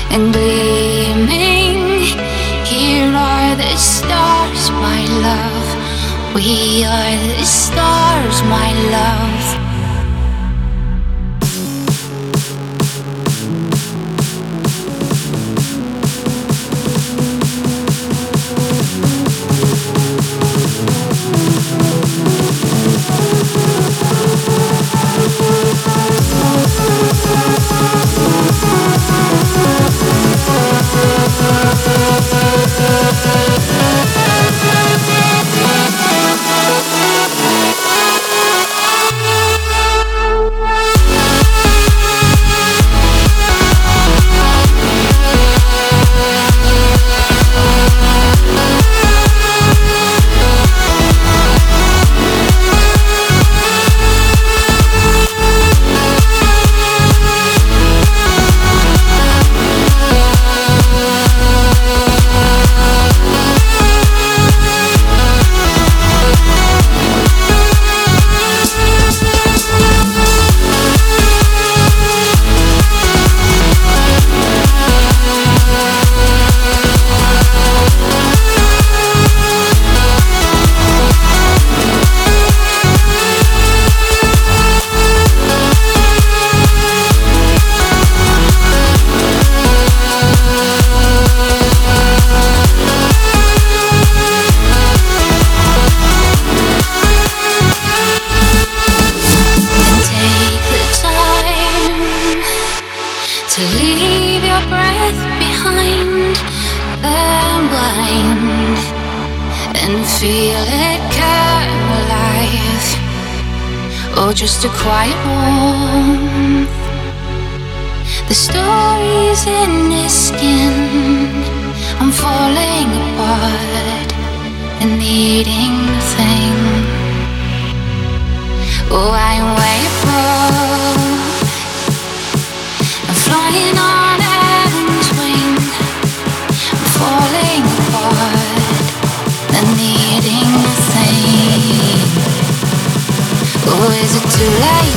and gleaming. Here are the stars, my love. We are the stars, my love. To leave your breath behind and blind and feel it come alive, or just a quiet warmth. The stories in his skin. I'm falling apart and needing nothing. Oh, I'm way above, flying on atoms wing. I'm falling apart and needing nothing. Oh, is it too late?